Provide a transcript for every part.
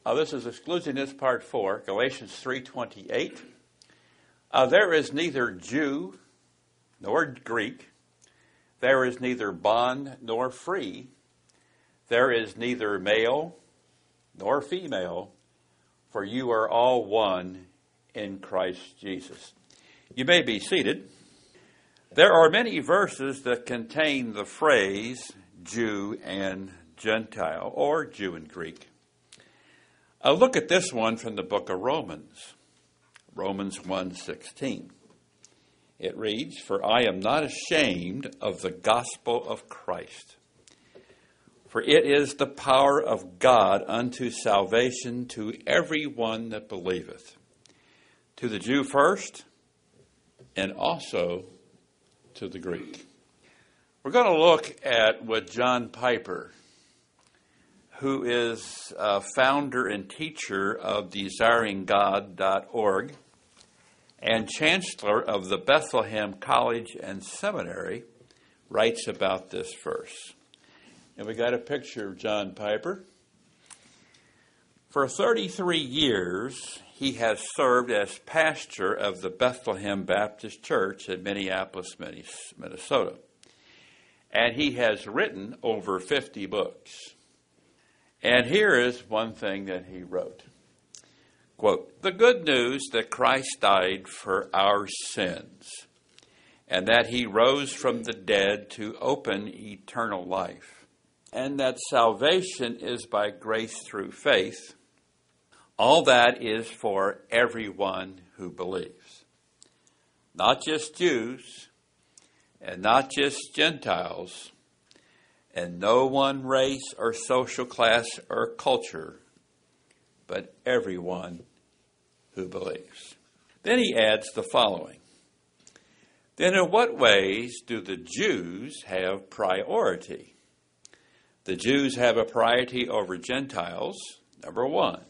This is Exclusionist Part 4, Galatians 3:28. There is neither Jew nor Greek. There is neither bond nor free. There is neither male nor female, for you are all one in Christ Jesus. You may be seated. There are many verses that contain the phrase Jew and Gentile, or Jew and Greek. Look at this one from the book of Romans, Romans 1:16. It reads, "For I am not ashamed of the gospel of Christ, for it is the power of God unto salvation to every one that believeth, to the Jew first, and also to the Greek." We're going to look at what John Piper, who is founder and teacher of DesiringGod.org and chancellor of the Bethlehem College and Seminary, writes about this verse. And we got a picture of John Piper. For 33 years, he has served as pastor of the Bethlehem Baptist Church in Minneapolis, Minnesota. And he has written over 50 books. And here is one thing that he wrote. Quote, "The good news that Christ died for our sins, and that he rose from the dead to open eternal life, and that salvation is by grace through faith, all that is for everyone who believes. Not just Jews, and not just Gentiles, and no one race or social class or culture, but everyone who believes." Then he adds the following. Then in what ways do the Jews have priority? The Jews have a priority over Gentiles, number one,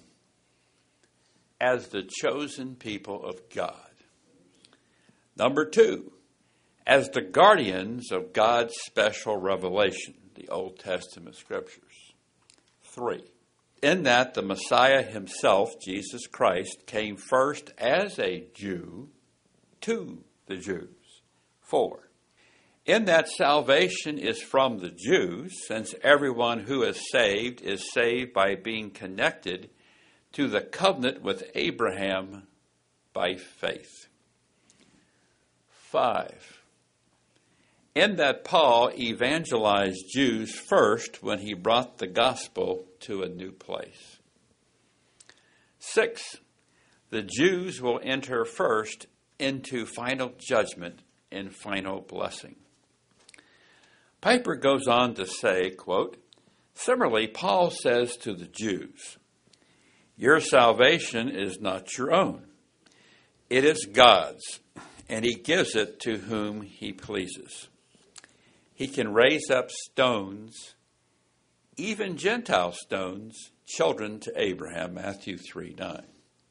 as the chosen people of God. Number two, as the guardians of God's special revelation, the Old Testament Scriptures. 3, in that the Messiah himself, Jesus Christ, came first as a Jew to the Jews. 4, in that salvation is from the Jews, since everyone who is saved by being connected to the covenant with Abraham by faith. 5, in that Paul evangelized Jews first when he brought the gospel to a new place. 6, the Jews will enter first into final judgment and final blessing. Piper goes on to say, quote, "Similarly, Paul says to the Jews, your salvation is not your own. It is God's, and he gives it to whom he pleases. He can raise up stones, even Gentile stones, children to Abraham," Matthew 3:9.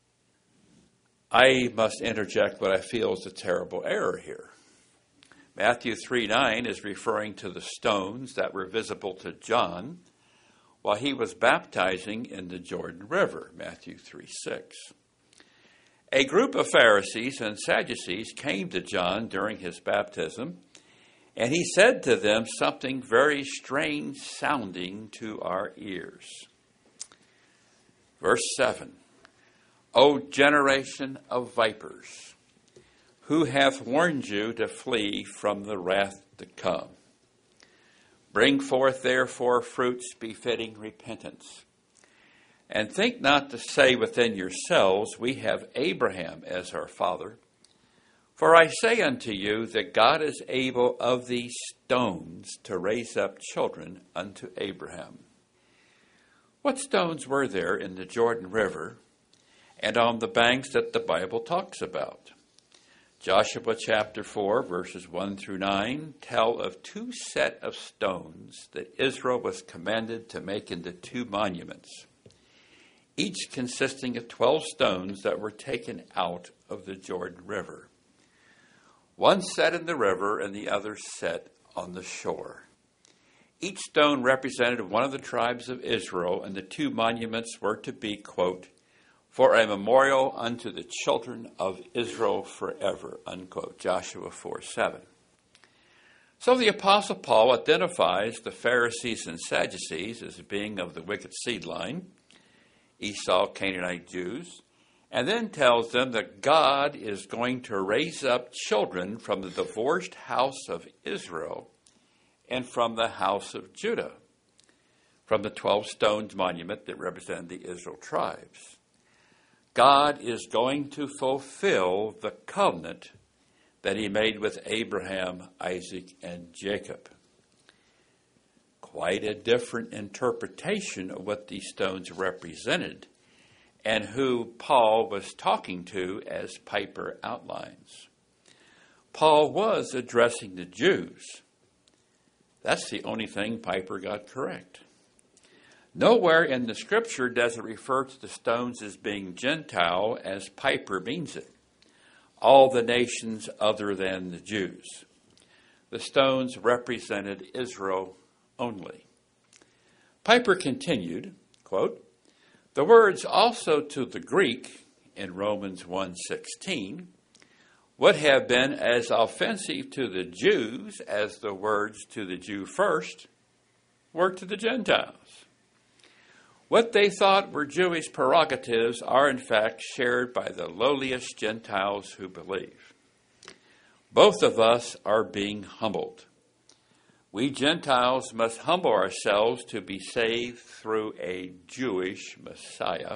I must interject what I feel is a terrible error here. Matthew 3:9 is referring to the stones that were visible to John while he was baptizing in the Jordan River, Matthew 3:6. A group of Pharisees and Sadducees came to John during his baptism, and he said to them something very strange sounding to our ears. Verse 7, "O generation of vipers, who hath warned you to flee from the wrath to come? Bring forth therefore fruits befitting repentance. And think not to say within yourselves, we have Abraham as our father. For I say unto you that God is able of these stones to raise up children unto Abraham." What stones were there in the Jordan River and on the banks that the Bible talks about? Joshua chapter 4, verses 1 through 9, tell of two set of stones that Israel was commanded to make into two monuments, each consisting of 12 stones that were taken out of the Jordan River. One set in the river and the other set on the shore. Each stone represented one of the tribes of Israel, and the two monuments were to be, quote, for a memorial unto the children of Israel forever, unquote, Joshua 4:7. So the Apostle Paul identifies the Pharisees and Sadducees as being of the wicked seed line, Esau, Canaanite Jews, and then tells them that God is going to raise up children from the divorced house of Israel and from the house of Judah, from the 12 stones monument that represented the Israel tribes. God is going to fulfill the covenant that he made with Abraham, Isaac, and Jacob. Quite a different interpretation of what these stones represented and who Paul was talking to, as Piper outlines. Paul was addressing the Jews. That's the only thing Piper got correct. Nowhere in the scripture does it refer to the stones as being Gentile as Piper means it. All the nations other than the Jews. The stones represented Israel only. Piper continued, quote, the words also to the Greek in Romans 1:16 would have been as offensive to the Jews as the words to the Jew first were to the Gentiles. What they thought were Jewish prerogatives are in fact shared by the lowliest Gentiles who believe. Both of us are being humbled. We Gentiles must humble ourselves to be saved through a Jewish Messiah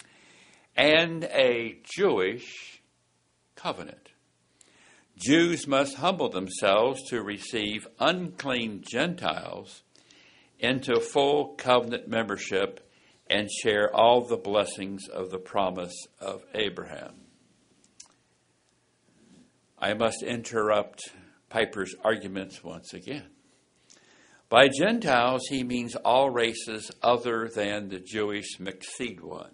and a Jewish covenant. Jews must humble themselves to receive unclean Gentiles into full covenant membership and share all the blessings of the promise of Abraham. I must interrupt Piper's arguments once again. By Gentiles, he means all races other than the Jewish mixed seed one.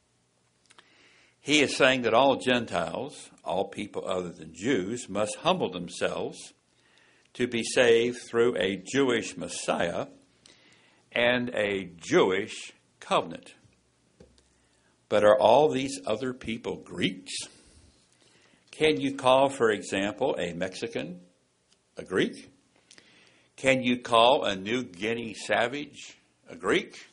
He is saying that all Gentiles, all people other than Jews, must humble themselves to be saved through a Jewish Messiah and a Jewish covenant. But are all these other people Greeks? Can you call, for example, a Mexican a Greek? Can you call a New Guinea savage a Greek?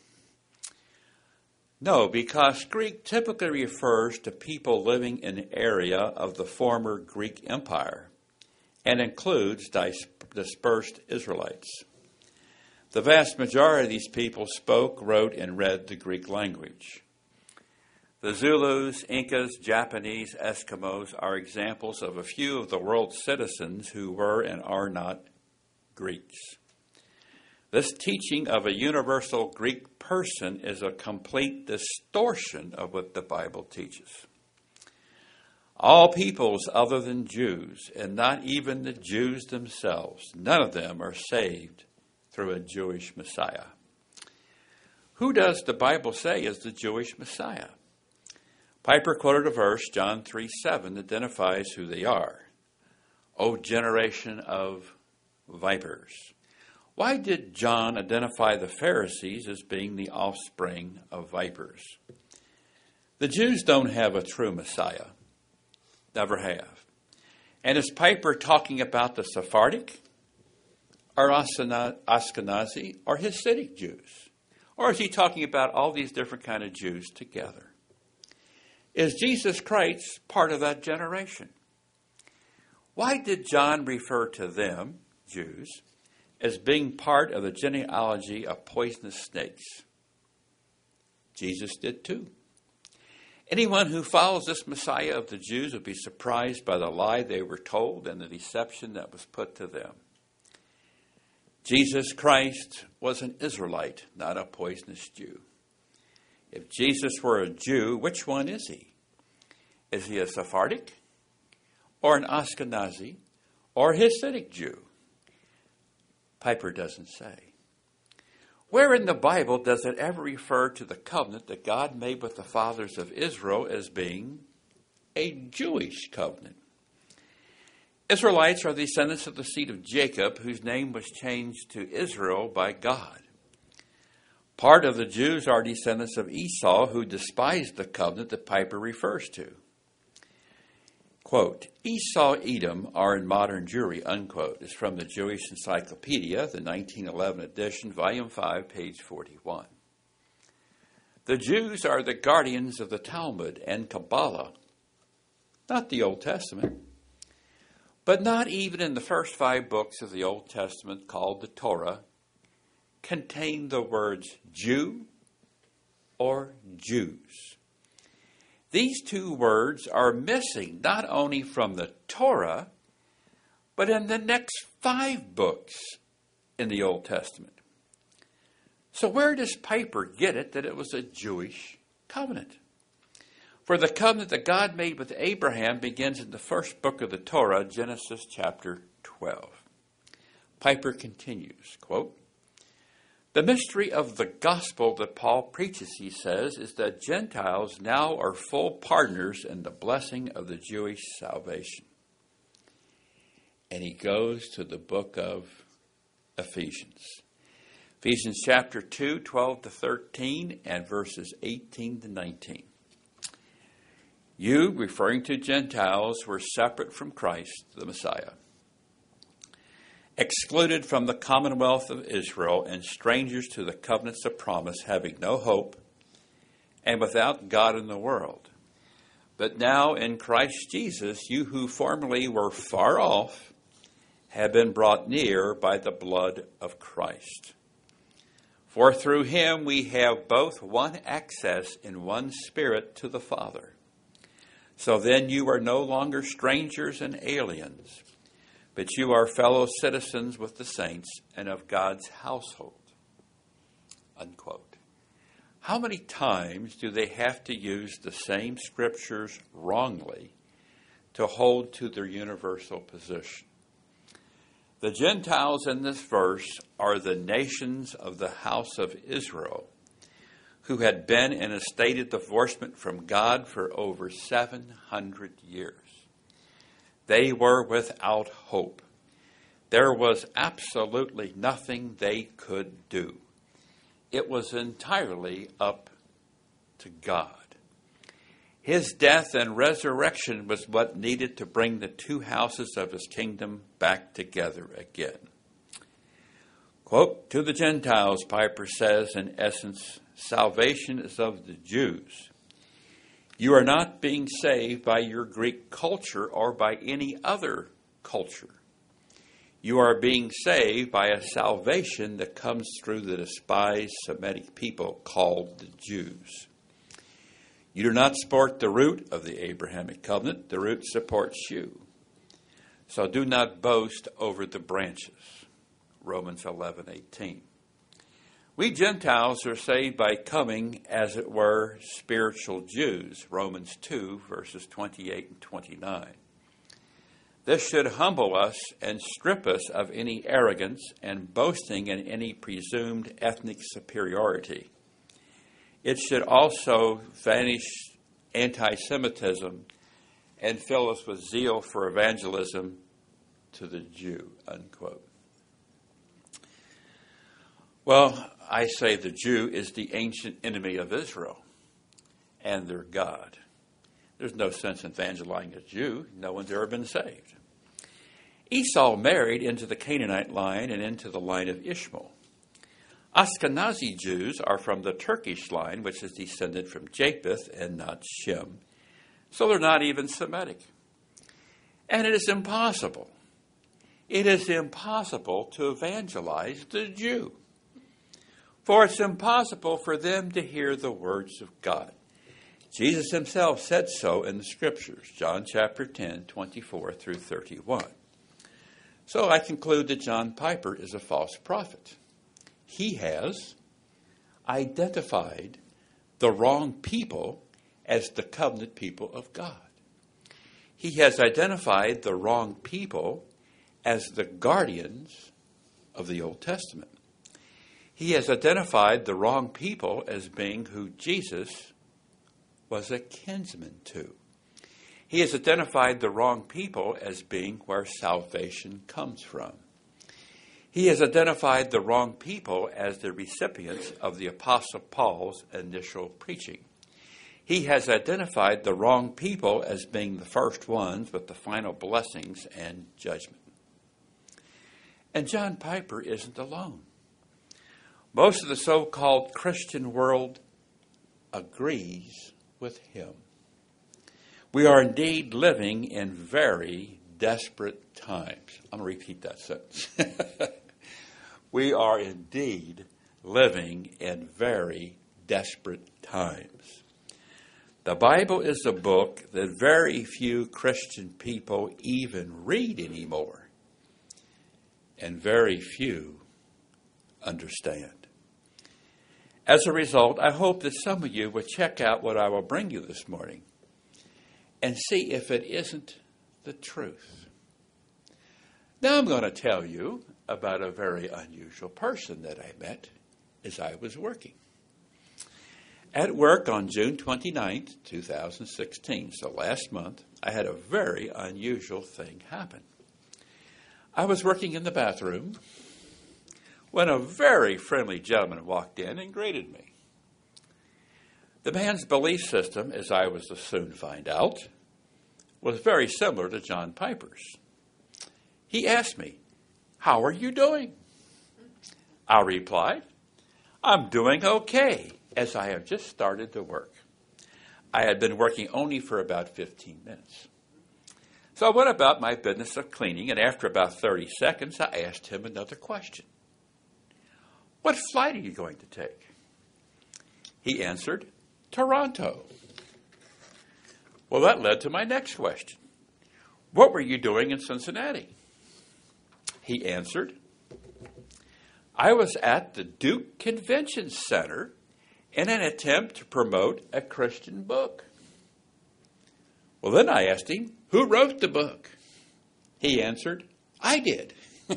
No, because Greek typically refers to people living in an area of the former Greek Empire and includes dispersed Israelites. The vast majority of these people spoke, wrote, and read the Greek language. The Zulus, Incas, Japanese, Eskimos are examples of a few of the world's citizens who were and are not Greeks. This teaching of a universal Greek person is a complete distortion of what the Bible teaches. All peoples other than Jews, and not even the Jews themselves, none of them are saved through a Jewish Messiah. Who does the Bible say is the Jewish Messiah? Piper quoted a verse, John 3:7, identifies who they are. O generation of vipers. Why did John identify the Pharisees as being the offspring of vipers? The Jews don't have a true Messiah. Never have. And is Piper talking about the Sephardic or Ashkenazi or Hasidic Jews? Or is he talking about all these different kind of Jews together? Is Jesus Christ part of that generation? Why did John refer to them, Jews, as being part of the genealogy of poisonous snakes? Jesus did too. Anyone who follows this Messiah of the Jews will be surprised by the lie they were told and the deception that was put to them. Jesus Christ was an Israelite, not a poisonous Jew. If Jesus were a Jew, which one is he? Is he a Sephardic or an Ashkenazi or a Hasidic Jew? Piper doesn't say. Where in the Bible does it ever refer to the covenant that God made with the fathers of Israel as being a Jewish covenant? Israelites are the descendants of the seed of Jacob, whose name was changed to Israel by God. Part of the Jews are descendants of Esau, who despised the covenant that Piper refers to. Quote, Esau, Edom are in modern Jewry, unquote, is from the Jewish Encyclopedia, the 1911 edition, volume 5, page 41. The Jews are the guardians of the Talmud and Kabbalah, not the Old Testament. But not even in the first 5 books of the Old Testament, called the Torah, contain the words Jew or Jews. These 2 words are missing not only from the Torah, but in the next 5 books in the Old Testament. So where does Piper get it that it was a Jewish covenant? For the covenant that God made with Abraham begins in the first book of the Torah, Genesis chapter 12. Piper continues, quote, the mystery of the gospel that Paul preaches, he says, is that Gentiles now are full partners in the blessing of the Jewish salvation. And he goes to the book of Ephesians. Ephesians chapter 2, 12 to 13, and verses 18 to 19. You, referring to Gentiles, were separate from Christ, the Messiah, excluded from the commonwealth of Israel and strangers to the covenants of promise, having no hope and without God in the world. But now in Christ Jesus, you who formerly were far off have been brought near by the blood of Christ. For through him we have both one access in one Spirit to the Father. So then you are no longer strangers and aliens, but you are fellow citizens with the saints and of God's household. Unquote. How many times do they have to use the same scriptures wrongly to hold to their universal position? The Gentiles in this verse are the nations of the house of Israel, who had been in a state of divorcement from God for over 700 years. They were without hope. There was absolutely nothing they could do. It was entirely up to God. His death and resurrection was what needed to bring the 2 houses of his kingdom back together again. Quote, to the Gentiles, Piper says, in essence, salvation is of the Jews. You are not being saved by your Greek culture or by any other culture. You are being saved by a salvation that comes through the despised Semitic people called the Jews. You do not support the root of the Abrahamic covenant. The root supports you. So do not boast over the branches. Romans 11:18. We Gentiles are saved by coming, as it were, spiritual Jews. Romans 2, verses 28 and 29. This should humble us and strip us of any arrogance and boasting in any presumed ethnic superiority. It should also vanish anti-Semitism and fill us with zeal for evangelism to the Jew, unquote. Well, I say the Jew is the ancient enemy of Israel and their God. There's no sense in evangelizing a Jew. No one's ever been saved. Esau married into the Canaanite line and into the line of Ishmael. Ashkenazi Jews are from the Turkish line, which is descended from Japheth and not Shem. So they're not even Semitic. And it is impossible to evangelize the Jew. For it's impossible for them to hear the words of God. Jesus himself said so in the Scriptures, John chapter 10, 24 through 31. So I conclude that John Piper is a false prophet. He has identified the wrong people as the covenant people of God. He has identified the wrong people as the guardians of the Old Testament. He has identified the wrong people as being who Jesus was a kinsman to. He has identified the wrong people as being where salvation comes from. He has identified the wrong people as the recipients of the Apostle Paul's initial preaching. He has identified the wrong people as being the first ones with the final blessings and judgment. And John Piper isn't alone. Most of the so-called Christian world agrees with him. We are indeed living in very desperate times. I'm going to repeat that sentence. We are indeed living in very desperate times. The Bible is a book that very few Christian people even read anymore, and very few understand. As a result, I hope that some of you will check out what I will bring you this morning and see if it isn't the truth. Now I'm going to tell you about a very unusual person that I met as I was working. At work on June 29th, 2016, so last month, I had a very unusual thing happen. I was working in the bathroom when a very friendly gentleman walked in and greeted me. The man's belief system, as I was to soon find out, was very similar to John Piper's. He asked me, "How are you doing?" I replied, "I'm doing okay, as I have just started to work." I had been working only for about 15 minutes. So I went about my business of cleaning, and after about 30 seconds, I asked him another question. "What flight are you going to take?" He answered, "Toronto." Well, that led to my next question. "What were you doing in Cincinnati?" He answered, "I was at the Duke Convention Center in an attempt to promote a Christian book." Well, then I asked him, "Who wrote the book?" He answered, "I did."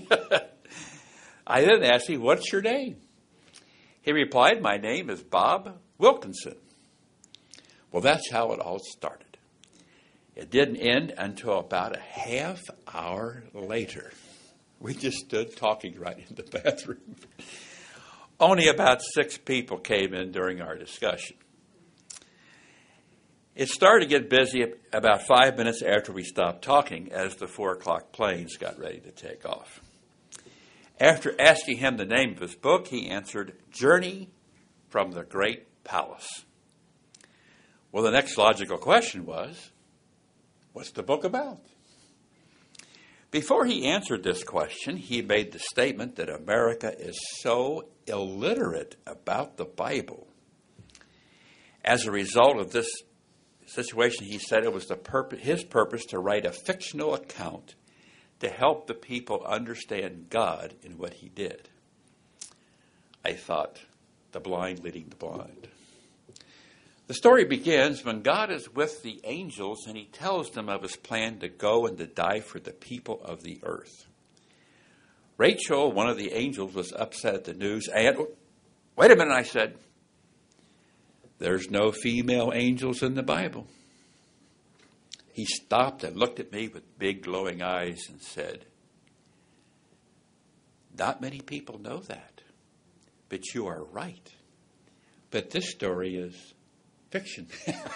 I then asked him, "What's your name?" He replied, "My name is Bob Wilkinson." Well, that's how it all started. It didn't end until about a half hour later. We just stood talking right in the bathroom. Only about 6 people came in during our discussion. It started to get busy about 5 minutes after we stopped talking as the 4 o'clock planes got ready to take off. After asking him the name of his book, he answered, "Journey from the Great Palace." Well, the next logical question was, what's the book about? Before he answered this question, he made the statement that America is so illiterate about the Bible. As a result of this situation, he said it was his purpose to write a fictional account to help the people understand God in what he did. I thought, the blind leading the blind. The story begins when God is with the angels and he tells them of his plan to go and to die for the people of the earth. Rachel, one of the angels, was upset at the news. And, wait a minute, I said, "There's no female angels in the Bible." He stopped and looked at me with big glowing eyes and said, "Not many people know that, but you are right. But this story is fiction."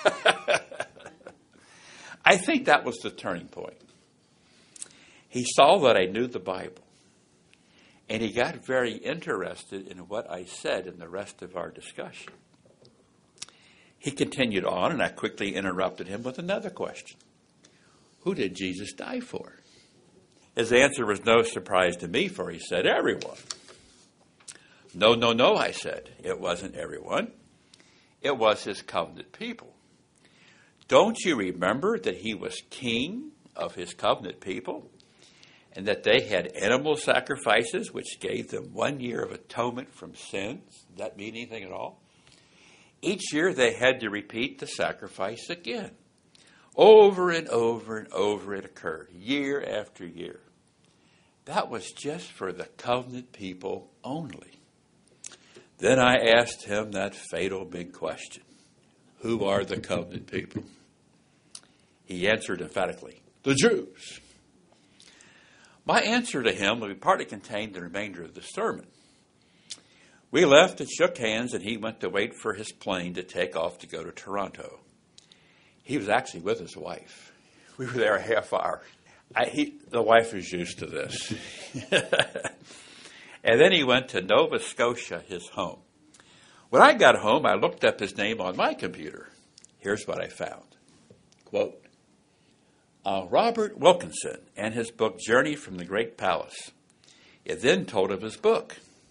I think that was the turning point. He saw that I knew the Bible, and he got very interested in what I said in the rest of our discussion. He continued on, and I quickly interrupted him with another question. Who did Jesus die for? His answer was no surprise to me, for he said, "Everyone." No, I said. It wasn't everyone. It was his covenant people. Don't you remember that he was king of his covenant people and that they had animal sacrifices which gave them 1 year of atonement from sins? Does that mean anything at all? Each year they had to repeat the sacrifice again. Over and over and over it occurred, year after year. That was just for the covenant people only. Then I asked him that fatal big question. Who are the covenant people? He answered emphatically, "The Jews." My answer to him will be partly contained in the remainder of the sermon. We left and shook hands, and he went to wait for his plane to take off to go to Toronto. He was actually with his wife. We were there a half hour. The wife is used to this. And then he went to Nova Scotia, his home. When I got home, I looked up his name on my computer. Here's what I found. Quote, Robert Wilkinson and his book, Journey from the Great Palace. It then told of his book.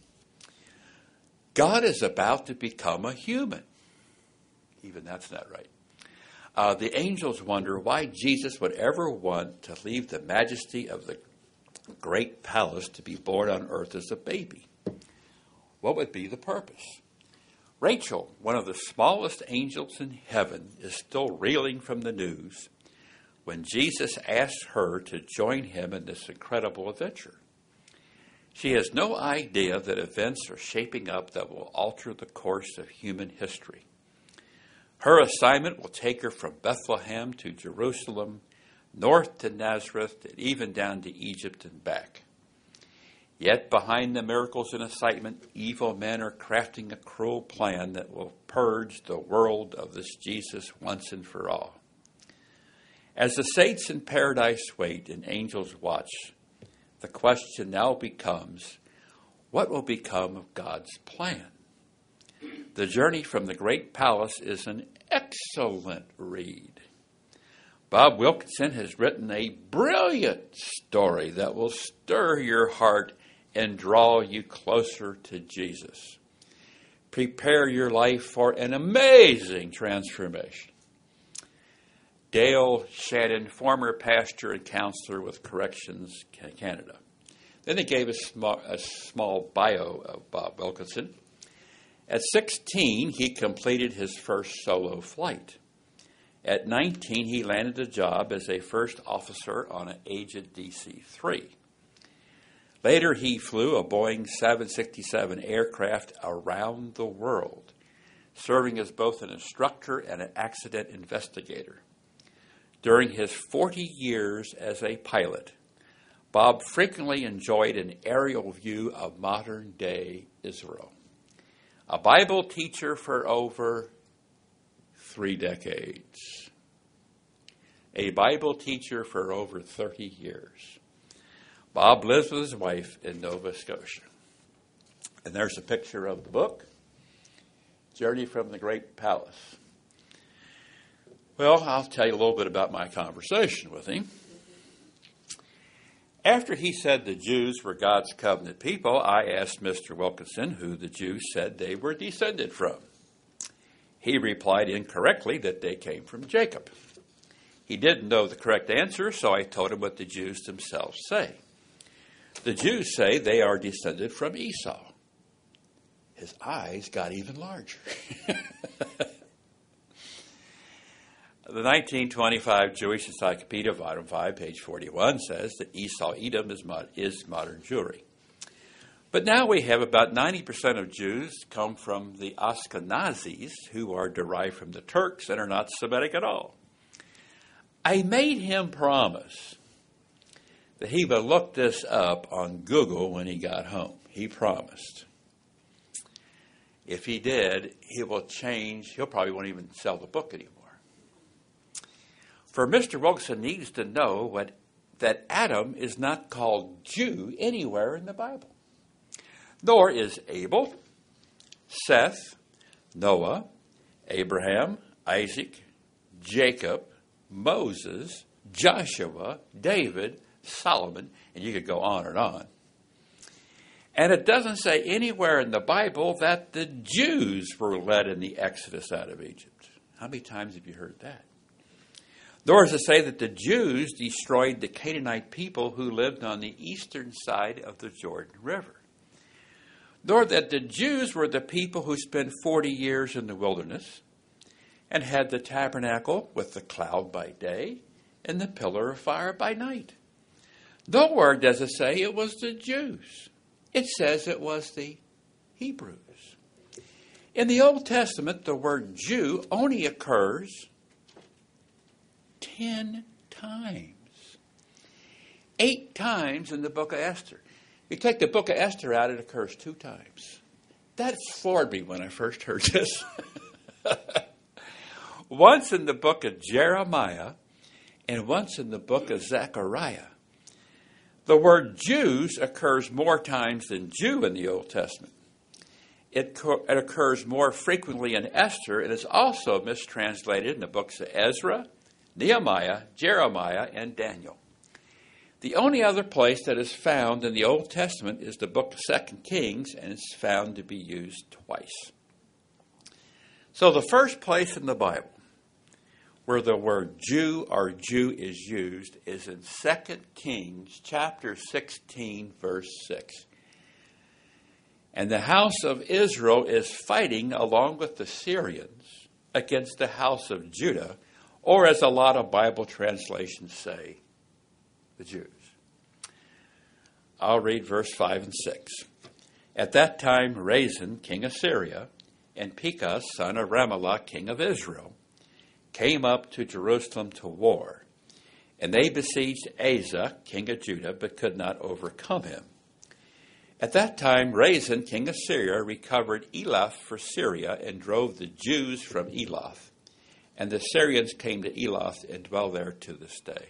God is about to become a human. Even that's not right. The angels wonder why Jesus would ever want to leave the majesty of the great palace to be born on earth as a baby. What would be the purpose? Rachel, one of the smallest angels in heaven, is still reeling from the news when Jesus asks her to join him in this incredible adventure. She has no idea that events are shaping up that will alter the course of human history. Her assignment will take her from Bethlehem to Jerusalem, north to Nazareth, and even down to Egypt and back. Yet behind the miracles and excitement, evil men are crafting a cruel plan that will purge the world of this Jesus once and for all. As the saints in paradise wait and angels watch, the question now becomes, what will become of God's plan? The Journey from the Great Palace is an excellent read. Bob Wilkinson has written a brilliant story that will stir your heart and draw you closer to Jesus. Prepare your life for an amazing transformation. Dale Shannon, former pastor and counselor with Corrections Canada. Then he gave a small bio of Bob Wilkinson. At 16, he completed his first solo flight. At 19, he landed a job as a first officer on an aged DC-3. Later, he flew a Boeing 767 aircraft around the world, serving as both an instructor and an accident investigator. During his 40 years as a pilot, Bob frequently enjoyed an aerial view of modern-day Israel. A Bible teacher for over 3 decades. A Bible teacher for over 30 years. Bob lives with his wife in Nova Scotia. And there's a picture of the book, Journey from the Great Palace. Well, I'll tell you a little bit about my conversation with him. After he said the Jews were God's covenant people, I asked Mr. Wilkinson who the Jews said they were descended from. He replied incorrectly that they came from Jacob. He didn't know the correct answer, so I told him what the Jews themselves say. The Jews say they are descended from Esau. His eyes got even larger. The 1925 Jewish Encyclopedia, Volume 5, page 41, says that Esau-Edom is modern Jewry. But now we have about 90% of Jews come from the Ashkenazis, who are derived from the Turks and are not Semitic at all. I made him promise that he would look this up on Google when he got home. He promised. If he did, he will change. He'll probably won't even sell the book anymore. For Mr. Wilkinson needs to know that Adam is not called Jew anywhere in the Bible. Nor is Abel, Seth, Noah, Abraham, Isaac, Jacob, Moses, Joshua, David, Solomon, and you could go on and on. And it doesn't say anywhere in the Bible that the Jews were led in the Exodus out of Egypt. How many times have you heard that? Nor does it say that the Jews destroyed the Canaanite people who lived on the eastern side of the Jordan River. Nor that the Jews were the people who spent 40 years in the wilderness and had the tabernacle with the cloud by day and the pillar of fire by night. Nowhere does it say it was the Jews. It says it was the Hebrews. In the Old Testament, the word Jew only occurs 10 times. 8 times in the book of Esther. You take the book of Esther out, it occurs 2 times. That floored me when I first heard this. Once in the book of Jeremiah and once in the book of Zechariah. The word Jews occurs more times than Jew in the Old Testament. It occurs more frequently in Esther. It is also mistranslated in the books of Ezra, Nehemiah, Jeremiah, and Daniel. The only other place that is found in the Old Testament is the book of 2 Kings, and it's found to be used twice. So the first place in the Bible where the word Jew or Jew is used is in 2 Kings chapter 16, verse 6. And the house of Israel is fighting along with the Syrians against the house of Judah, or as a lot of Bible translations say, the Jews. I'll read verse 5 and 6. At that time, Rezin, king of Syria, and Pekah, son of Remaliah, king of Israel, came up to Jerusalem to war. And they besieged Asa, king of Judah, but could not overcome him. At that time, Rezin, king of Syria, recovered Elath for Syria and drove the Jews from Elath. And the Syrians came to Elath and dwell there to this day.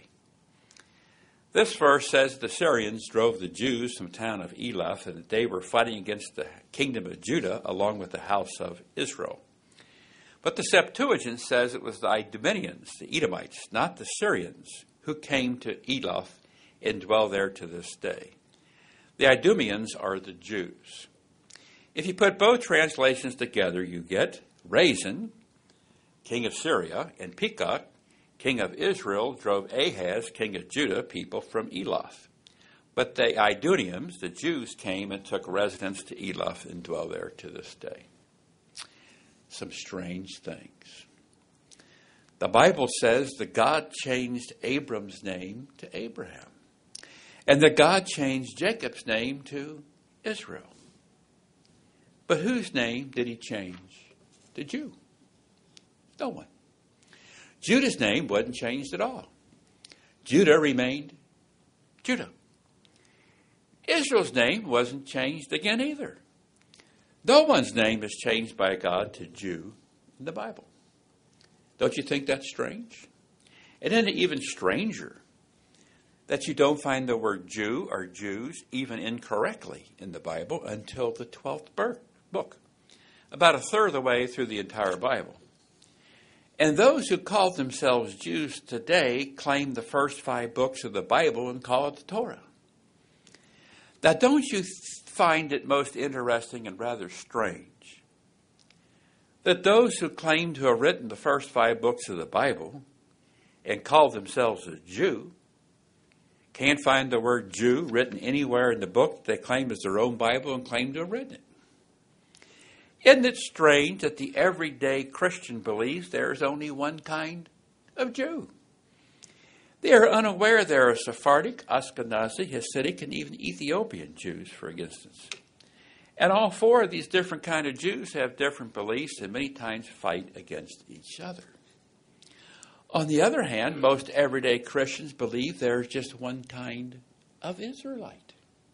This verse says the Syrians drove the Jews from the town of Elath, and that they were fighting against the kingdom of Judah along with the house of Israel. But the Septuagint says it was the Idumeans, the Edomites, not the Syrians, who came to Elath and dwell there to this day. The Idumeans are the Jews. If you put both translations together, you get Rezin, king of Syria, and Pekah, king of Israel, drove Ahaz, king of Judah, people from Elath. But the Idumeans, the Jews, came and took residence to Elath and dwell there to this day. Some strange things. The Bible says that God changed Abram's name to Abraham. And that God changed Jacob's name to Israel. But whose name did he change to Jew? No one. Judah's name wasn't changed at all. Judah remained Judah. Israel's name wasn't changed again either. No one's name is changed by God to Jew in the Bible. Don't you think that's strange? And then even stranger that you don't find the word Jew or Jews even incorrectly in the Bible until the 12th book, about a third of the way through the entire Bible. And those who call themselves Jews today claim the first 5 books of the Bible and call it the Torah. Now, don't you find it most interesting and rather strange that those who claim to have written the first 5 books of the Bible and call themselves a Jew can't find the word Jew written anywhere in the book they claim is their own Bible and claim to have written it? Isn't it strange that the everyday Christian believes there is only one kind of Jew? They are unaware there are Sephardic, Ashkenazi, Hasidic, and even Ethiopian Jews, for instance. And all 4 of these different kinds of Jews have different beliefs and many times fight against each other. On the other hand, most everyday Christians believe there is just one kind of Israelite.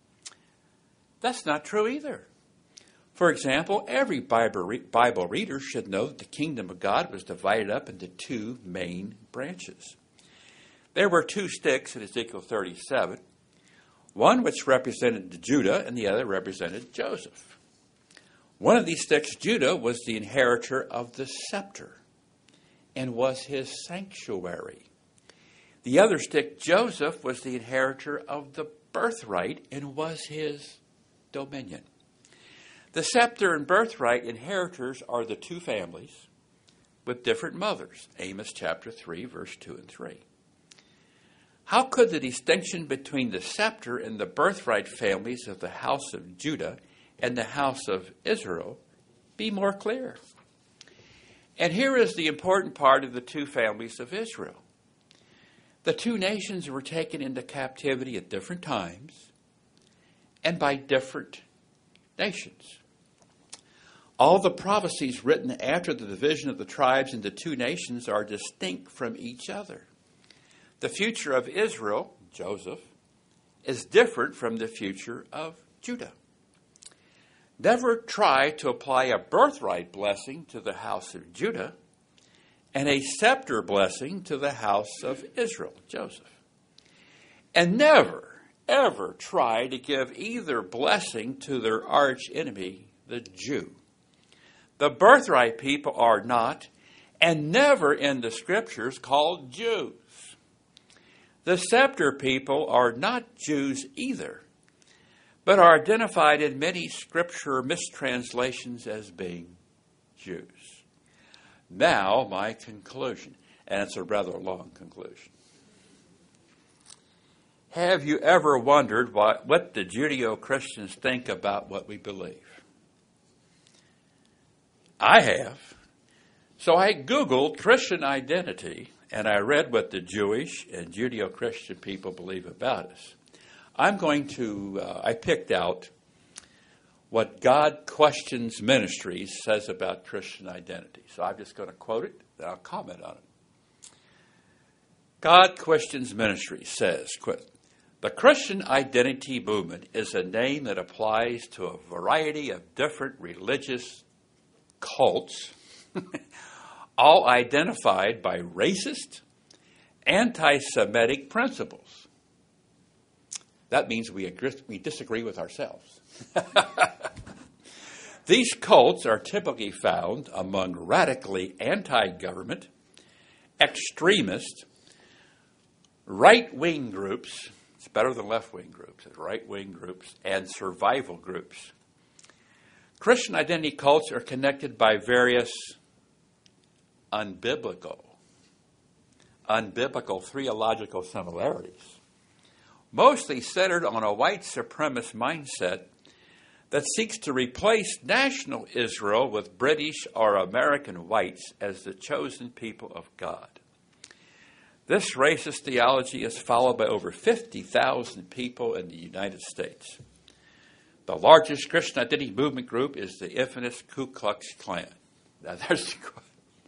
That's not true either. For example, every Bible reader should know that the kingdom of God was divided up into 2 main branches. There were 2 sticks in Ezekiel 37, one which represented Judah and the other represented Joseph. One of these sticks, Judah, was the inheritor of the scepter and was his sanctuary. The other stick, Joseph, was the inheritor of the birthright and was his dominion. The scepter and birthright inheritors are the 2 families with different mothers. Amos chapter 3, verse 2 and 3. How could the distinction between the scepter and the birthright families of the house of Judah and the house of Israel be more clear? And here is the important part of the 2 families of Israel. The 2 nations were taken into captivity at different times and by different nations. All the prophecies written after the division of the tribes into 2 nations are distinct from each other. the future of Israel, Joseph, is different from the future of Judah. Never try to apply a birthright blessing to the house of Judah and a scepter blessing to the house of Israel, Joseph. And never, ever try to give either blessing to their arch enemy, the Jew. The birthright people are not, and never in the scriptures, called Jews. The scepter people are not Jews either, but are identified in many scripture mistranslations as being Jews. Now, my conclusion, and it's a rather long conclusion. Have you ever wondered what the Judeo-Christians think about what we believe? I have. So I Googled Christian identity, and I read what the Jewish and Judeo-Christian people believe about us. I picked out what God Questions Ministries says about Christian identity. So I'm just going to quote it, and I'll comment on it. God Questions Ministries says, quote, "The Christian identity movement is a name that applies to a variety of different religious cults, all identified by racist, anti-Semitic principles." That means we disagree with ourselves. These cults are typically found among radically anti-government, extremist, right-wing groups. It's better than left-wing groups, right-wing groups, and survival groups. Christian identity cults are connected by various unbiblical theological similarities, mostly centered on a white supremacist mindset that seeks to replace national Israel with British or American whites as the chosen people of God. This racist theology is followed by over 50,000 people in the United States. The largest Christian identity movement group is the infamous Ku Klux Klan. Now, there's the quote.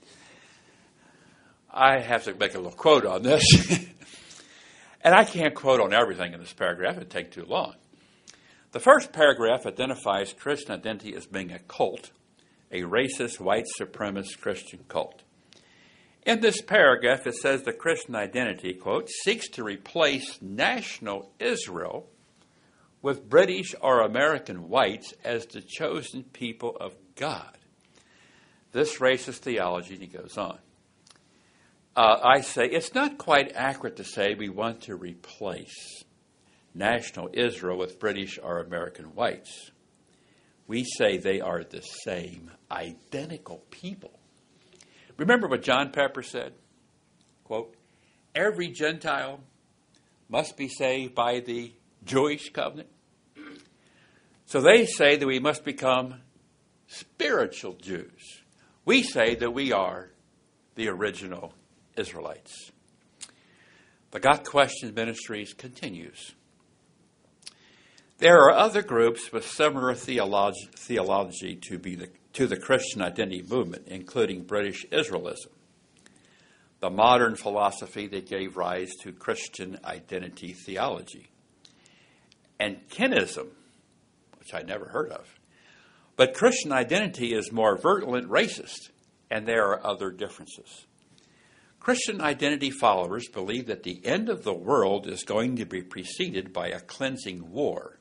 I have to make a little quote on this. And I can't quote on everything in this paragraph. It would take too long. The first paragraph identifies Christian identity as being a cult, a racist, white supremacist Christian cult. In this paragraph, it says the Christian identity, quote, seeks to replace national Israel with British or American whites as the chosen people of God. This racist theology, and he goes on. I say it's not quite accurate to say we want to replace national Israel with British or American whites. We say they are the same, identical people. Remember what John Pepper said? Quote, every Gentile must be saved by the Jewish covenant. So they say that we must become spiritual Jews. We say that we are the original Israelites. The God Questions Ministries continues. There are other groups with similar theology to the Christian identity movement, including British Israelism, the modern philosophy that gave rise to Christian identity theology, and kinism, which I never heard of. But Christian identity is more virulent racist, and there are other differences. Christian identity followers believe that the end of the world is going to be preceded by a cleansing war,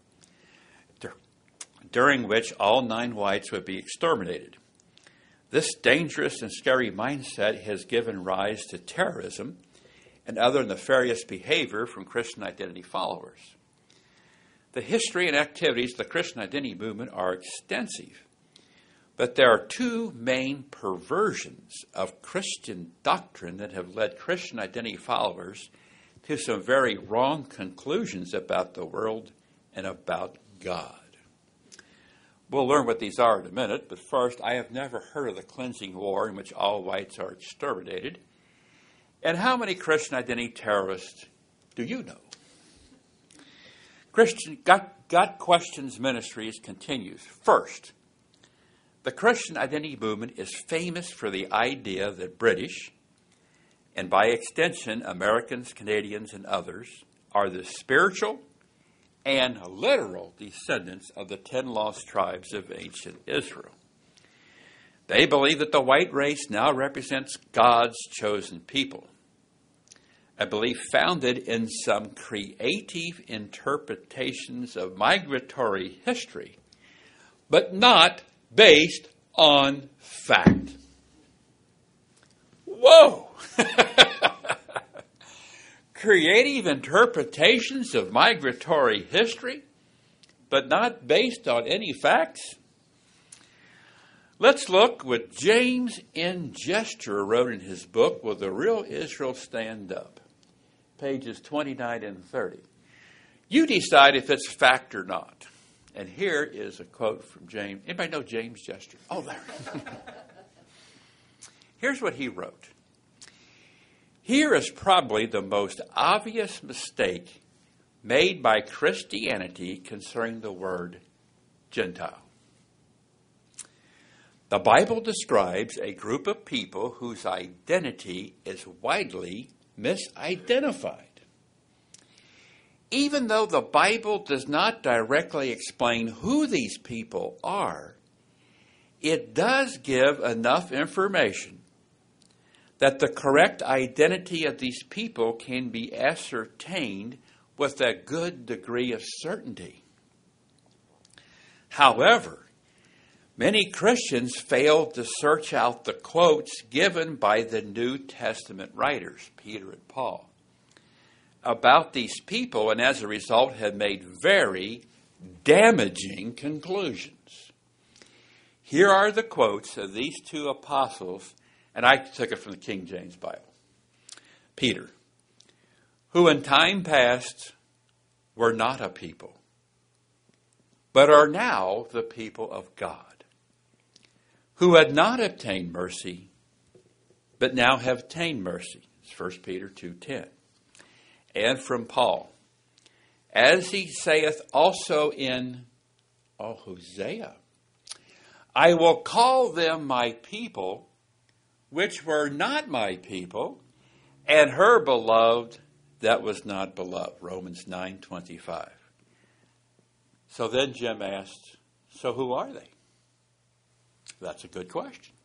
during which all non-whites would be exterminated. This dangerous and scary mindset has given rise to terrorism and other nefarious behavior from Christian identity followers. The history and activities of the Christian identity movement are extensive, but there are two main perversions of Christian doctrine that have led Christian identity followers to some very wrong conclusions about the world and about God. We'll learn what these are in a minute, but first, I have never heard of the cleansing war in which all whites are exterminated. And how many Christian identity terrorists do you know? God Questions Ministries continues. First, the Christian identity movement is famous for the idea that British and by extension, Americans, Canadians, and others, are the spiritual and literal descendants of the 10 lost tribes of ancient Israel. They believe that the white race now represents God's chosen people, a belief founded in some creative interpretations of migratory history, but not based on fact. Whoa! Creative interpretations of migratory history, but not based on any facts? Let's look what James N. Jester wrote in his book, Will the Real Israel Stand Up? Pages 29 and 30. You decide if it's fact or not. And here is a quote from James. Anybody know James Jester? Oh, there. Here's what he wrote. Here is probably the most obvious mistake made by Christianity concerning the word Gentile. The Bible describes a group of people whose identity is widely misidentified. Even though the Bible does not directly explain who these people are, it does give enough information that the correct identity of these people can be ascertained with a good degree of certainty. However, many Christians fail to search out the quotes given by the New Testament writers, Peter and Paul, about these people, and as a result have made very damaging conclusions. Here are the quotes of these two apostles, and I took it from the King James Bible. Peter, who in time past were not a people, but are now the people of God, who had not obtained mercy, but now have obtained mercy. It's 1 Peter 2:10. And from Paul, as he saith also in Hosea, I will call them my people, which were not my people, and her beloved that was not beloved. Romans 9:25. So then Jim asked, so who are they? That's a good question.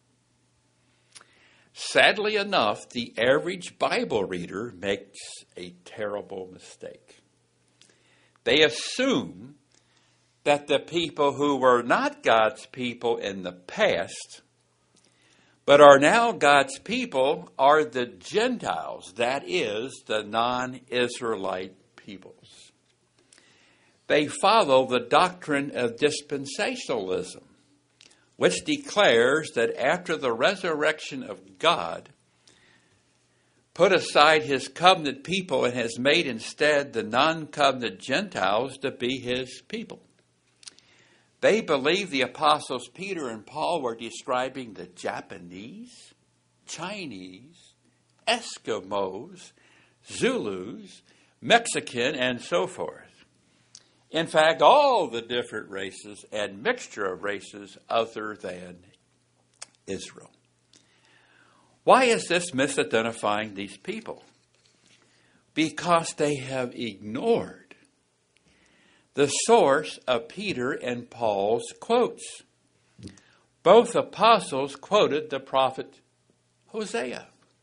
Sadly enough, the average Bible reader makes a terrible mistake. They assume that the people who were not God's people in the past, but are now God's people, are the Gentiles, that is, the non-Israelite peoples. They follow the doctrine of dispensationalism, which declares that after the resurrection of God, put aside his covenant people and has made instead the non-covenant Gentiles to be his people. They believe the apostles Peter and Paul were describing the Japanese, Chinese, Eskimos, Zulus, Mexican, and so forth. In fact, all the different races and mixture of races other than Israel. Why is this misidentifying these people? Because they have ignored the source of Peter and Paul's quotes. Both apostles quoted the prophet Hosea.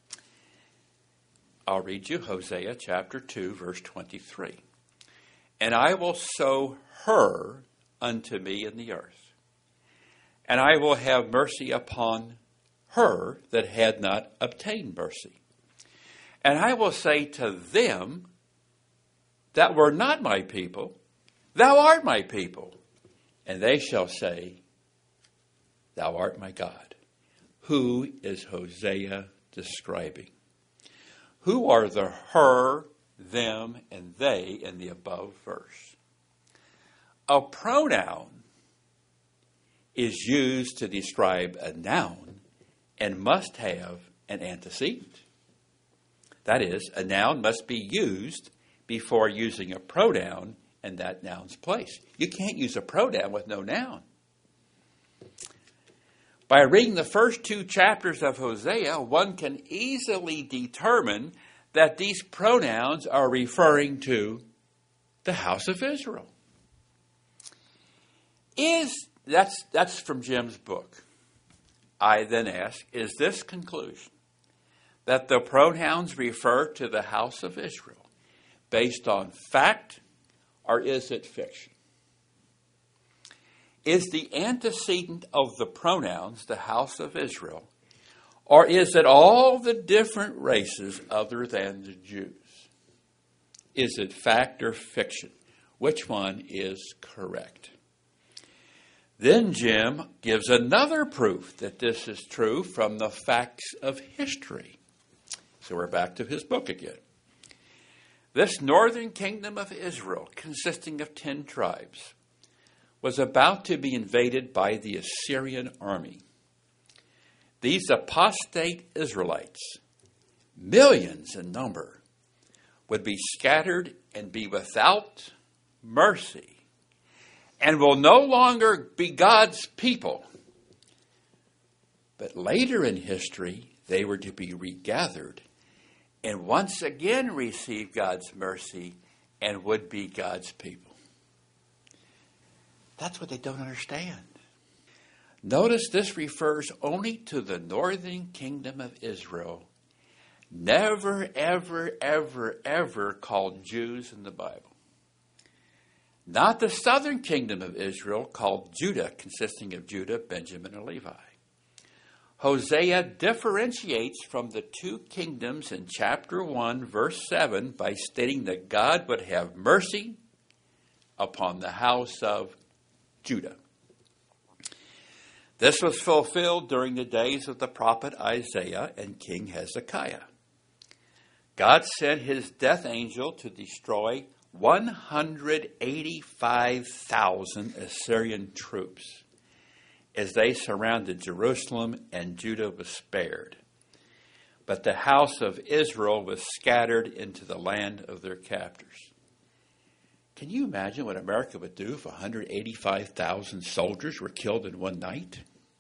I'll read you Hosea chapter 2, verse 23. And I will sow her unto me in the earth, and I will have mercy upon her that had not obtained mercy. And I will say to them that were not my people, thou art my people. And they shall say, thou art my God. Who is Hosea describing? Who are the her, them, and they in the above verse? A pronoun is used to describe a noun and must have an antecedent. That is, a noun must be used before using a pronoun in that noun's place. You can't use a pronoun with no noun. By reading the first 2 chapters of Hosea, one can easily determine that these pronouns are referring to the house of Israel. That's from Jim's book. I then ask, is this conclusion that the pronouns refer to the house of Israel based on fact, or is it fiction? Is the antecedent of the pronouns the house of Israel, or is it all the different races other than the Jews? Is it fact or fiction? Which one is correct? Then Jim gives another proof that this is true from the facts of history. So we're back to his book again. This northern kingdom of Israel, consisting of 10 tribes, was about to be invaded by the Assyrian army. These apostate Israelites, millions in number, would be scattered and be without mercy, and will no longer be God's people. But later in history, they were to be regathered and once again receive God's mercy and would be God's people. That's what they don't understand. Notice this refers only to the northern kingdom of Israel, never, ever, ever, ever called Jews in the Bible. Not the southern kingdom of Israel, called Judah, consisting of Judah, Benjamin, and Levi. Hosea differentiates from the 2 kingdoms in chapter 1, verse 7, by stating that God would have mercy upon the house of Judah. This was fulfilled during the days of the prophet Isaiah and King Hezekiah. God sent his death angel to destroy 185,000 Assyrian troops as they surrounded Jerusalem, and Judah was spared. But the house of Israel was scattered into the land of their captors. Can you imagine what America would do if 185,000 soldiers were killed in one night?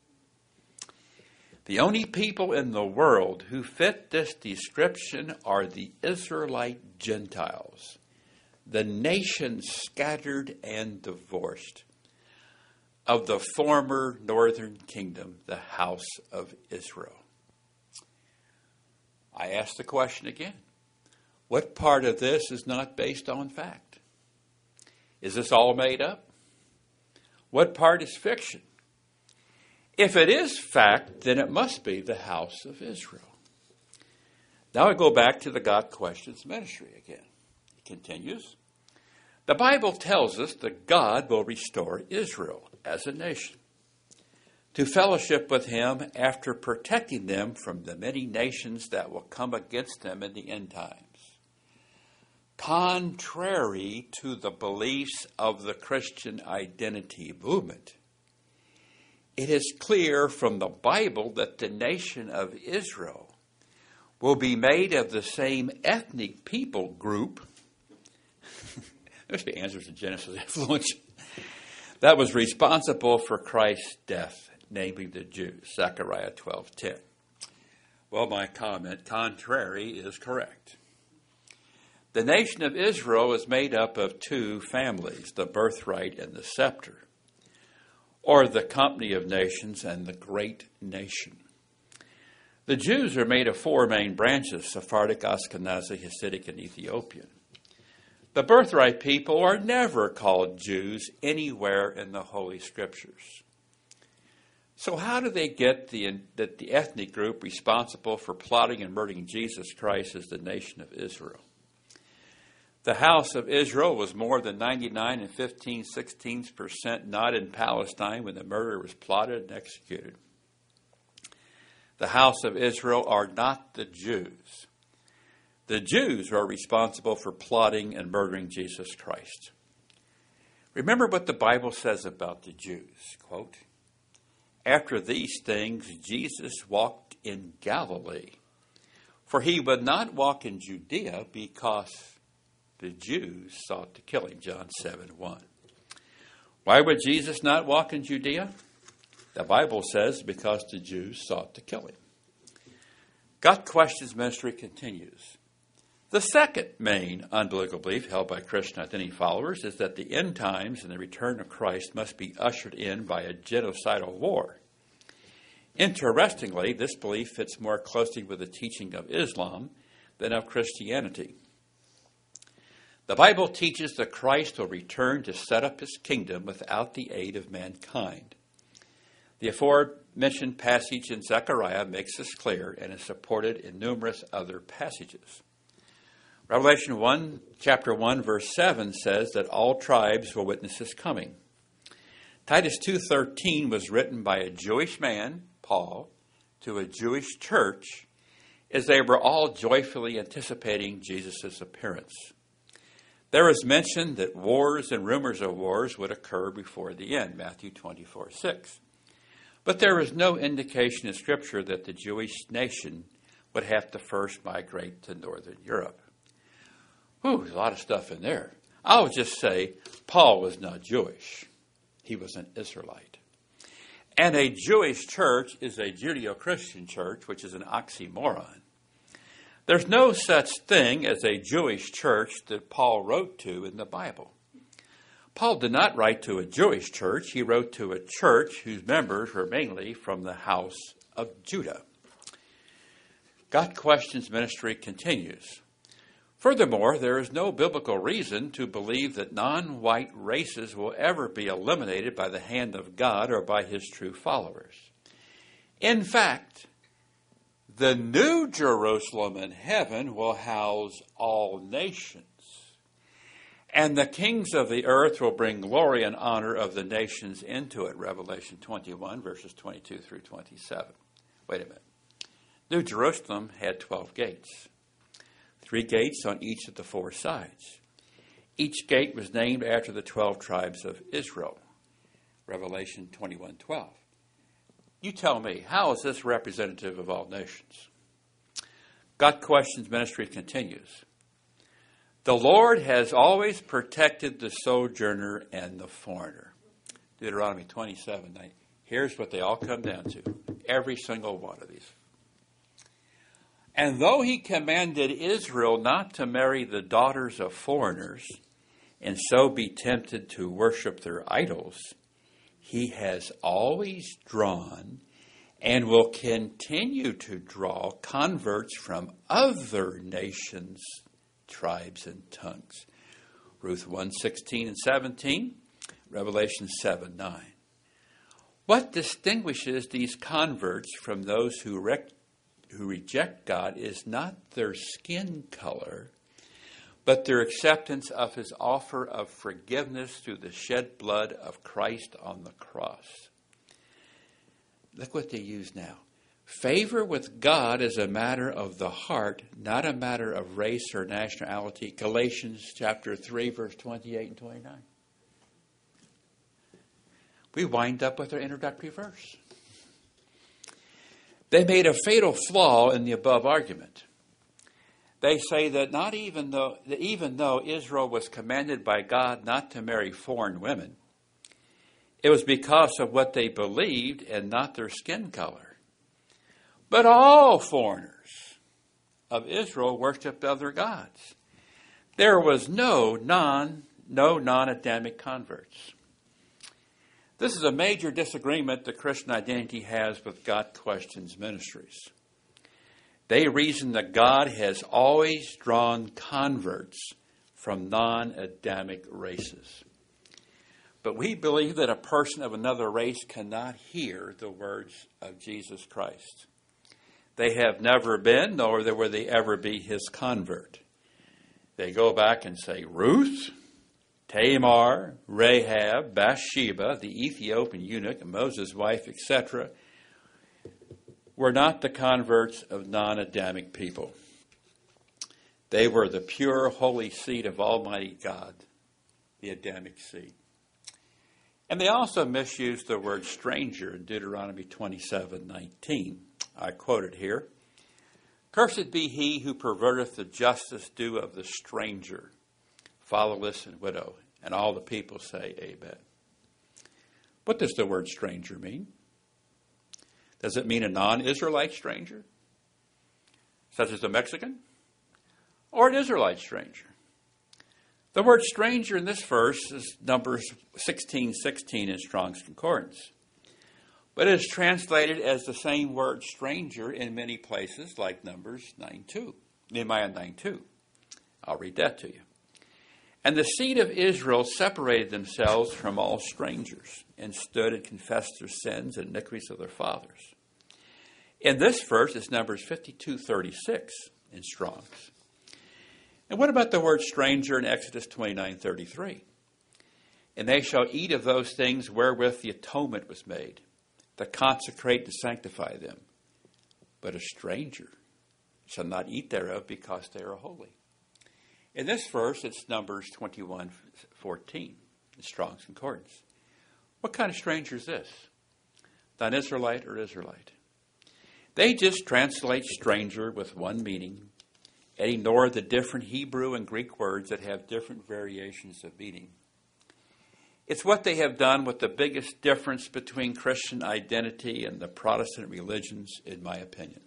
The only people in the world who fit this description are the Israelite Gentiles, the nation scattered and divorced of the former northern kingdom, the house of Israel. I ask the question again. What part of this is not based on fact? Is this all made up? What part is fiction? If it is fact, then it must be the house of Israel. Now I go back to the God Questions ministry again. It continues. The Bible tells us that God will restore Israel as a nation to fellowship with him after protecting them from the many nations that will come against them in the end times. Contrary to the beliefs of the Christian identity movement, it is clear from the Bible that the nation of Israel will be made of the same ethnic people group. There's the answers to Genesis influence. That was responsible for Christ's death, namely the Jews, Zechariah 12:10. Well, my comment, contrary, is correct. The nation of Israel is made up of 2 families, the birthright and the scepter, or the company of nations and the great nation. The Jews are made of 4 main branches, Sephardic, Ashkenazi, Hasidic, and Ethiopian. The birthright people are never called Jews anywhere in the Holy Scriptures. So how do they get the ethnic group responsible for plotting and murdering Jesus Christ as the nation of Israel? The house of Israel was more than 99 and 15/16% not in Palestine when the murder was plotted and executed. The house of Israel are not the Jews. The Jews are responsible for plotting and murdering Jesus Christ. Remember what the Bible says about the Jews. Quote, "After these things, Jesus walked in Galilee, for he would not walk in Judea because the Jews sought to kill him." John 7:1. Why would Jesus not walk in Judea? The Bible says because the Jews sought to kill him. God Questions Ministry continues. The second main unbiblical belief held by Christian identity followers is that the end times and the return of Christ must be ushered in by a genocidal war. Interestingly, this belief fits more closely with the teaching of Islam than of Christianity. The Bible teaches that Christ will return to set up his kingdom without the aid of mankind. The aforementioned passage in Zechariah makes this clear and is supported in numerous other passages. Revelation 1, chapter 1, verse 7 says that all tribes will witness his coming. Titus 2:13 was written by a Jewish man, Paul, to a Jewish church as they were all joyfully anticipating Jesus' appearance. There is mention that wars and rumors of wars would occur before the end, Matthew 24:6. But there is no indication in Scripture that the Jewish nation would have to first migrate to Northern Europe. Whew, there's a lot of stuff in there. I would just say Paul was not Jewish. He was an Israelite. And a Jewish church is a Judeo-Christian church, which is an oxymoron. There's no such thing as a Jewish church that Paul wrote to in the Bible. Paul did not write to a Jewish church. He wrote to a church whose members were mainly from the house of Judah. God Questions Ministry continues. Furthermore, there is no biblical reason to believe that non-white races will ever be eliminated by the hand of God or by his true followers. In fact, the new Jerusalem in heaven will house all nations. And the kings of the earth will bring glory and honor of the nations into it. Revelation 21, verses 22 through 27. Wait a minute. New Jerusalem had 12 gates. 3 gates on each of the 4 sides. Each gate was named after the 12 tribes of Israel. Revelation 21:12. You tell me, how is this representative of all nations? God Questions Ministry continues. The Lord has always protected the sojourner and the foreigner. Deuteronomy 27:9. Here's what they all come down to. Every single one of these. And though he commanded Israel not to marry the daughters of foreigners and so be tempted to worship their idols, he has always drawn and will continue to draw converts from other nations, tribes, and tongues. Ruth 1:16 and 17, Revelation 7:9. What distinguishes these converts from those who reject God is not their skin color, but their acceptance of his offer of forgiveness through the shed blood of Christ on the cross. Look what they use now. Favor with God is a matter of the heart, not a matter of race or nationality. Galatians chapter 3, verse 28 and 29. We wind up with our introductory verse. They made a fatal flaw in the above argument. They say that even though Israel was commanded by God not to marry foreign women, it was because of what they believed and not their skin color. But all foreigners of Israel worshipped other gods. There was no non-Adamic converts. This is a major disagreement that Christian identity has with God Questions Ministries. They reason that God has always drawn converts from non-Adamic races. But we believe that a person of another race cannot hear the words of Jesus Christ. They have never been, nor will they ever be his convert. They go back and say, Ruth, Tamar, Rahab, Bathsheba, the Ethiopian eunuch, Moses' wife, etc., were not the converts of non-Adamic people. They were the pure, holy seed of Almighty God, the Adamic seed. And they also misused the word stranger in Deuteronomy 27:19. I quote it here. Cursed be he who perverteth the justice due of the stranger, fatherless and widow. And all the people say, Amen. What does the word stranger mean? Does it mean a non-Israelite stranger, such as a Mexican, or an Israelite stranger? The word stranger in this verse is Numbers 16:16 in Strong's Concordance. But it is translated as the same word stranger in many places, like Numbers 9:2, Nehemiah 9:2. I'll read that to you. And the seed of Israel separated themselves from all strangers and stood and confessed their sins and iniquities of their fathers. In this verse, it's Numbers 52:36 in Strong's. And what about the word stranger in Exodus 29:33? And they shall eat of those things wherewith the atonement was made, to consecrate and sanctify them. But a stranger shall not eat thereof, because they are holy. In this verse, it's Numbers 21:14 in Strong's Concordance. What kind of stranger is this? Non-Israelite or Israelite? They just translate stranger with one meaning and ignore the different Hebrew and Greek words that have different variations of meaning. It's what they have done with the biggest difference between Christian identity and the Protestant religions, in my opinion.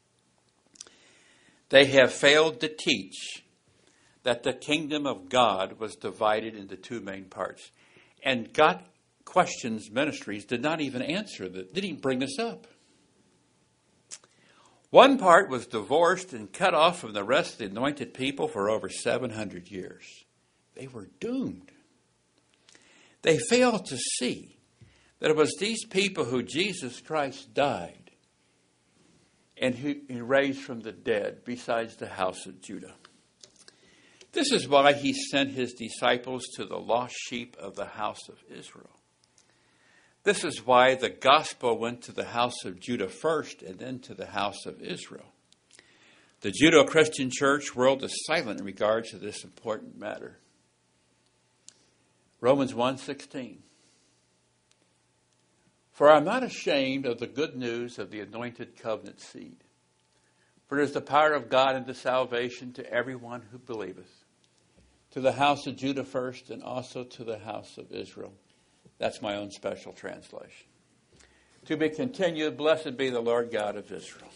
They have failed to teach that the kingdom of God was divided into two main parts. And God Questions Ministries did not even answer that, didn't even bring this up. One part was divorced and cut off from the rest of the anointed people for over 700 years. They were doomed. They failed to see that it was these people who Jesus Christ died and who he raised from the dead, besides the house of Judah. This is why he sent his disciples to the lost sheep of the house of Israel. This is why the gospel went to the house of Judah first and then to the house of Israel. The Judeo-Christian church world is silent in regards to this important matter. Romans 1:16. For I am not ashamed of the good news of the anointed covenant seed. For it is the power of God unto salvation to everyone who believeth, to the house of Judah first and also to the house of Israel. That's my own special translation. To be continued, blessed be the Lord God of Israel.